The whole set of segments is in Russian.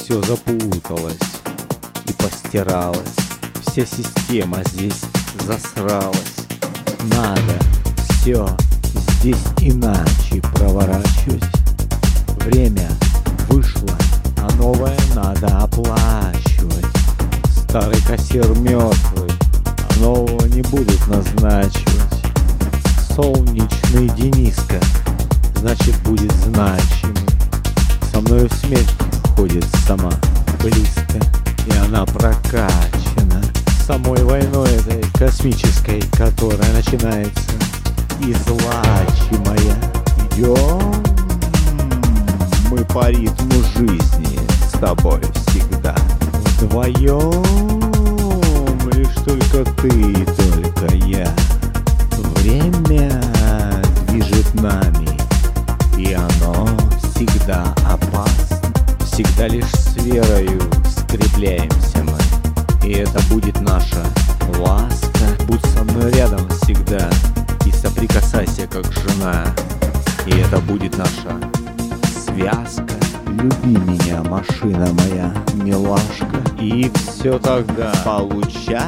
все запуталось и постиралось. Вся система здесь засралась. Надо все здесь иначе проворачивать. Время вышло, а новое надо оплачивать. Старый кассир мертвый, а нового не будут назначивать. Солнечный Дениска, значит, будет значимый. Со мною в смерть ходит сама близко, и она прокачана самой войной этой космической, которая начинается излачимая. Идем мы по ритму жизни с тобой всегда. Вдвоем лишь только ты и только я. Время движет нами, и оно всегда опасно. Всегда лишь с верою скрепляемся мы, и это будет наша ласка. Будь со мной рядом всегда и соприкасайся, как жена, и это будет наша связка. Люби меня, машина моя, милашка, и все тогда получается,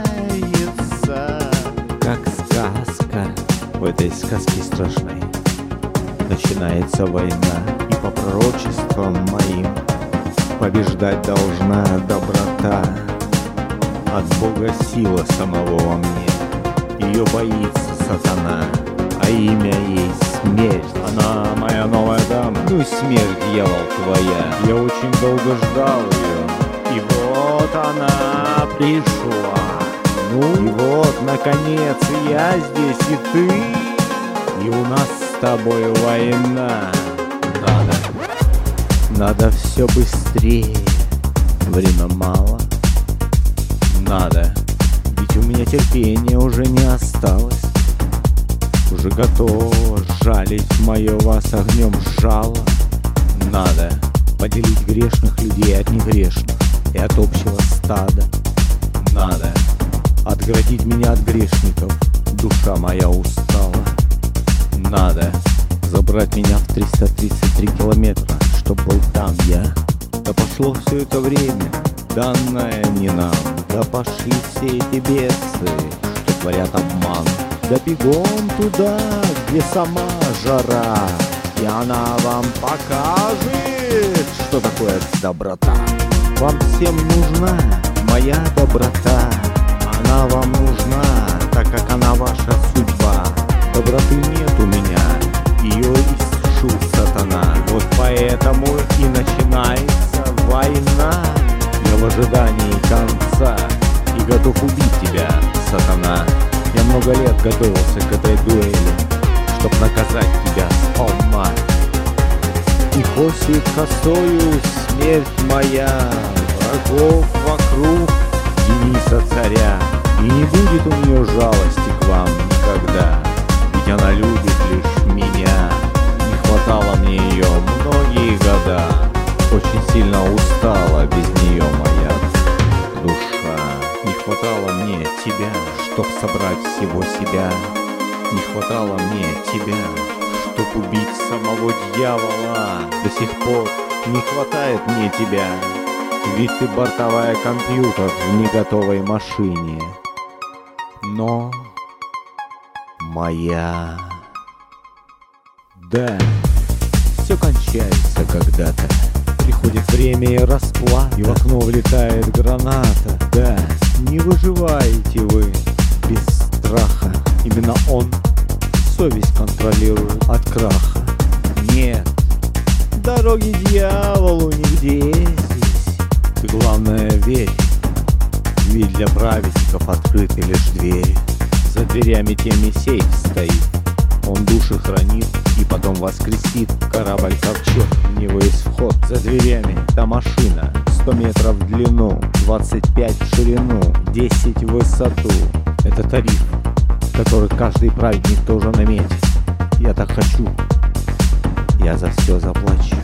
как сказка. В этой сказке страшной начинается война, и по пророчествам моим побеждать должна доброта. От Бога сила самого во мне, ее боится сатана, а имя ей смерть. Она моя новая дама, ну и смерть, дьявол, твоя. Я очень долго ждал ее, и вот она пришла. Ну и вот, наконец, я здесь, и ты, и у нас с тобой война. Надо все быстрее, время мало. Надо, ведь у меня терпения уже не осталось. Уже готово жалить мое вас огнем жало. Надо поделить грешных людей от негрешных и от общего стада. Надо отгородить меня от грешников, душа моя устала. Надо забрать меня в 333 километра, чтоб был там я. Да пошло все это время, данное не нам. Да пошли все эти бесы, что творят обман. Да бегом туда, где сама жара, и она вам покажет, что такое доброта. Вам всем нужна моя доброта, она вам нужна, так как она ваша судьба. Доброты нет у меня, ее исшил сатана. Вот поэтому и начинается война. Я в ожидании конца и готов убить тебя, сатана. Я много лет готовился к этой дуэли, чтоб наказать тебя сполна. И косит косою смерть моя врагов вокруг Дениса царя. И не будет у нее жалости к вам никогда, ведь она любит лишь меня. Не хватало мне ее многие года, очень сильно устала без нее моя душа. Не хватало мне тебя, чтоб собрать всего себя. Не хватало мне тебя, чтоб убить самого дьявола. До сих пор не хватает мне тебя, ведь ты бортовая компьютер в неготовой машине. Но моя... Да, все кончается когда-то. Приходит время и расплата, и в окно влетает граната. Да, не выживаете вы без страха. Именно он совесть контролирует от краха. Нет, дороги дьяволу нигде здесь. Ты главное верь, ведь для праведников открыты лишь двери. За дверями теми сейф стоит, он души хранит и потом воскресит. Корабль ковчег, в него есть вход. За дверями та машина, 100 метров в длину, 25 в ширину, 10 в высоту. Это тариф, который каждый праведник должен иметь. Я так хочу, я за все заплачу.